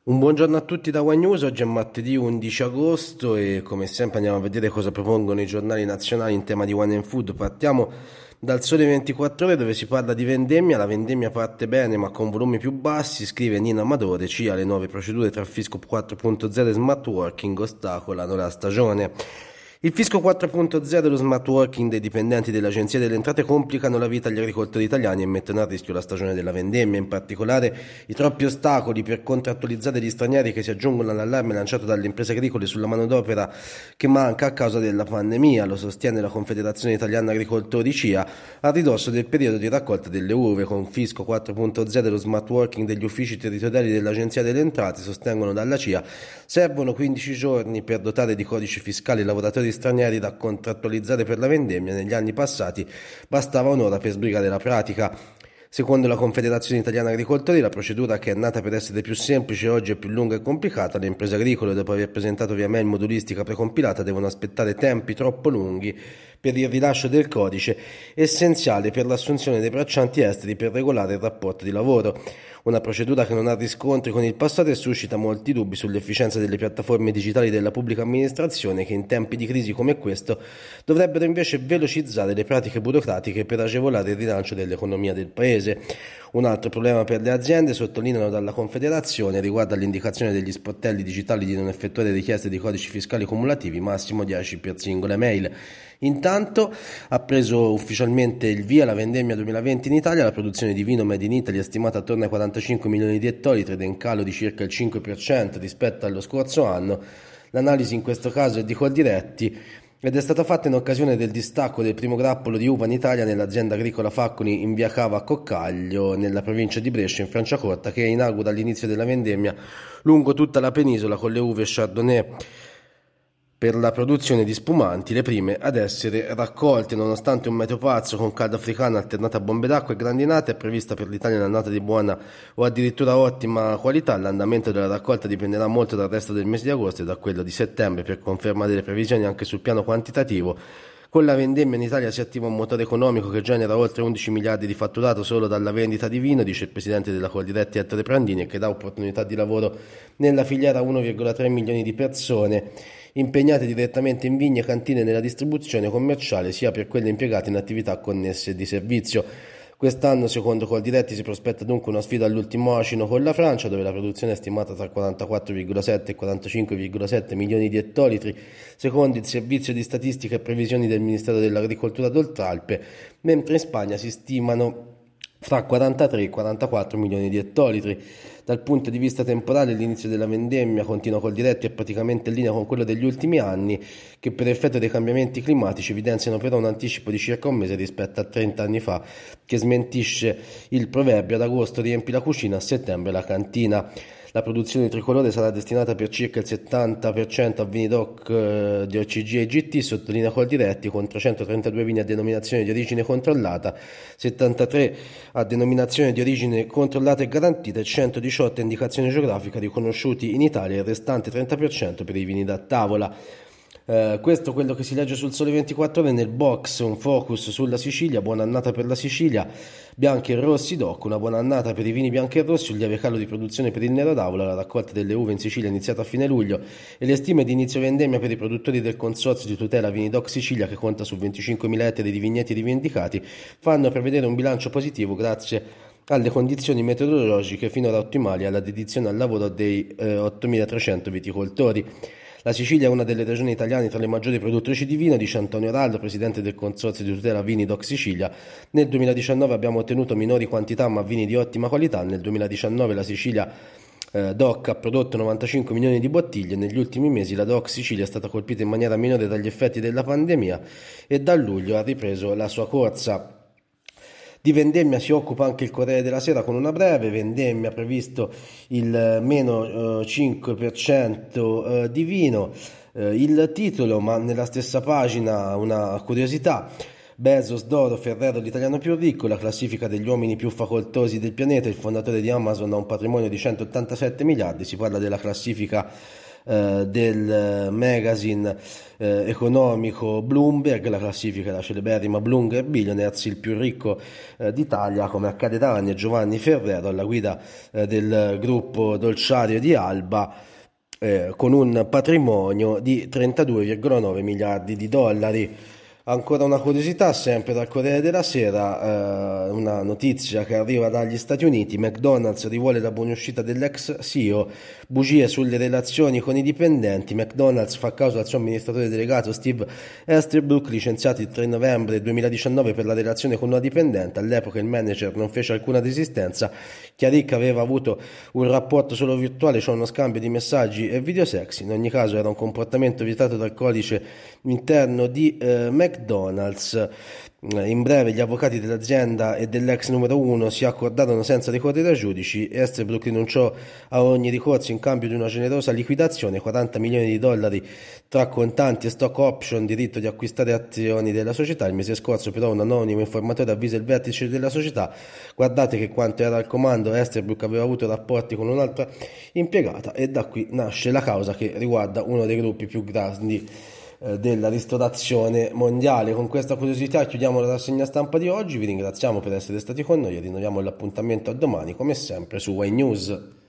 Un buongiorno a tutti da One News, oggi è martedì 11 agosto e come sempre andiamo a vedere cosa propongono i giornali nazionali in tema di One and Food. Partiamo dal Sole 24 Ore dove si parla di vendemmia, la vendemmia parte bene ma con volumi più bassi, scrive Nino Amadore, CIA le nuove procedure tra fisco 4.0 e smart working ostacolano la stagione. Il fisco 4.0 e lo smart working dei dipendenti dell'Agenzia delle Entrate complicano la vita agli agricoltori italiani e mettono a rischio la stagione della vendemmia, in particolare i troppi ostacoli per contrattualizzare gli stranieri che si aggiungono all'allarme lanciato dalle imprese agricole sulla manodopera che manca a causa della pandemia, lo sostiene la Confederazione Italiana Agricoltori CIA, a ridosso del periodo di raccolta delle uve. Con fisco 4.0 e lo smart working degli uffici territoriali dell'Agenzia delle Entrate, sostengono dalla CIA, servono 15 giorni per dotare di codici fiscali i lavoratori stranieri da contrattualizzare per la vendemmia. Negli anni passati bastava un'ora per sbrigare la pratica. Secondo la Confederazione Italiana Agricoltori, la procedura, che è nata per essere più semplice, oggi è più lunga e complicata. Le imprese agricole, dopo aver presentato via mail modulistica precompilata, devono aspettare tempi troppo lunghi per il rilascio del codice, essenziale per l'assunzione dei braccianti esteri per regolare il rapporto di lavoro. Una procedura che non ha riscontri con il passato e suscita molti dubbi sull'efficienza delle piattaforme digitali della pubblica amministrazione, che in tempi di crisi come questo dovrebbero invece velocizzare le pratiche burocratiche per agevolare il rilancio dell'economia del Paese. Un altro problema per le aziende, sottolineano dalla Confederazione, riguarda l'indicazione degli sportelli digitali di non effettuare richieste di codici fiscali cumulativi, massimo 10 per singola mail. Intanto ha preso ufficialmente il via la vendemmia 2020 in Italia. La produzione di vino made in Italy è stimata attorno ai 45 milioni di ettolitri ed è in calo di circa il 5% rispetto allo scorso anno. L'analisi in questo caso è di Coldiretti ed è stata fatta in occasione del distacco del primo grappolo di uva in Italia nell'azienda agricola Facconi in via Cava a Coccaglio, nella provincia di Brescia, in Franciacorta, che inaugura l'inizio della vendemmia lungo tutta la penisola con le uve Chardonnay per la produzione di spumanti, le prime ad essere raccolte. Nonostante un meteo pazzo con caldo africano alternata a bombe d'acqua e grandinate, è prevista per l'Italia un'annata di buona o addirittura ottima qualità. L'andamento della raccolta dipenderà molto dal resto del mese di agosto e da quello di settembre. Per conferma delle previsioni anche sul piano quantitativo, con la vendemmia in Italia si attiva un motore economico che genera oltre 11 miliardi di fatturato solo dalla vendita di vino, dice il presidente della Coldiretti Ettore Prandini, e che dà opportunità di lavoro nella filiera a 1,3 milioni di persone impegnate direttamente in vigne, cantine e nella distribuzione commerciale, sia per quelle impiegate in attività connesse di servizio. Quest'anno, secondo Coldiretti, si prospetta dunque una sfida all'ultimo acino con la Francia, dove la produzione è stimata tra 44,7 e 45,7 milioni di ettolitri, secondo il servizio di statistica e previsioni del Ministero dell'Agricoltura d'Oltralpe, mentre in Spagna si stimano fra 43 e 44 milioni di ettolitri. Dal punto di vista temporale, l'inizio della vendemmia, continua Coldiretti, è praticamente in linea con quello degli ultimi anni, che per effetto dei cambiamenti climatici evidenziano però un anticipo di circa un mese rispetto a 30 anni fa, che smentisce il proverbio: ad agosto riempi la cucina, a settembre la cantina. La produzione tricolore sarà destinata per circa il 70% a vini DOC di OCG e GT, sottolinea Coldiretti, con 332 vini a denominazione di origine controllata, 73 a denominazione di origine controllata e garantita e 118 a indicazione geografica riconosciuti in Italia, e il restante 30% per i vini da tavola. Questo è quello che si legge sul Sole 24 Ore. Nel box un focus sulla Sicilia: buona annata per la Sicilia, bianchi e rossi DOC, una buona annata per i vini bianchi e rossi, un lieve calo di produzione per il nero d'avola. La raccolta delle uve in Sicilia è iniziata a fine luglio e le stime di inizio vendemmia per i produttori del consorzio di tutela Vini DOC Sicilia, che conta su 25.000 ettari di vigneti rivendicati, fanno prevedere un bilancio positivo grazie alle condizioni meteorologiche finora ottimali e alla dedizione al lavoro dei 8.300 viticoltori. La Sicilia è una delle regioni italiane tra le maggiori produttrici di vino, dice Antonio Rallo, presidente del consorzio di tutela Vini DOC Sicilia. Nel 2019 abbiamo ottenuto minori quantità ma vini di ottima qualità. Nel 2019 la Sicilia DOC ha prodotto 95 milioni di bottiglie. Negli ultimi mesi la DOC Sicilia è stata colpita in maniera minore dagli effetti della pandemia e da luglio ha ripreso la sua corsa. Di vendemmia si occupa anche il Corriere della Sera con una breve: vendemmia previsto il meno 5% di vino. Il titolo, ma nella stessa pagina una curiosità: Bezos d'oro, Ferrero l'italiano più ricco, la classifica degli uomini più facoltosi del pianeta. Il fondatore di Amazon ha un patrimonio di 187 miliardi, si parla della classifica del magazine economico Bloomberg, la classifica della celeberrima Bloomberg Billionaires, il più ricco d'Italia, come accade da anni, è Giovanni Ferrero alla guida del gruppo dolciario di Alba, con un patrimonio di 32,9 miliardi di dollari. Ancora una curiosità, sempre dal Corriere della Sera, una notizia che arriva dagli Stati Uniti: McDonald's rivuole la buonuscita dell'ex CEO, bugie sulle relazioni con i dipendenti. McDonald's fa causa al suo amministratore delegato Steve Easterbrook, licenziato il 3 novembre 2019 per la relazione con una dipendente. All'epoca il manager non fece alcuna resistenza, chiarì che aveva avuto un rapporto solo virtuale, cioè uno scambio di messaggi e video sexy. In ogni caso era un comportamento vietato dal codice interno di McDonald's. In breve, gli avvocati dell'azienda e dell'ex numero 1 si accordarono senza ricorrere ai giudici. Easterbrook rinunciò a ogni ricorso in cambio di una generosa liquidazione, 40 milioni di dollari tra contanti e stock option, diritto di acquistare azioni della società. Il mese scorso però un anonimo informatore avvisa il vertice della società: guardate che quanto era al comando Easterbrook aveva avuto rapporti con un'altra impiegata. E da qui nasce la causa che riguarda uno dei gruppi più grandi della ristorazione mondiale. Con questa curiosità chiudiamo la rassegna stampa di oggi, vi ringraziamo per essere stati con noi e rinnoviamo l'appuntamento a domani come sempre su Wine News.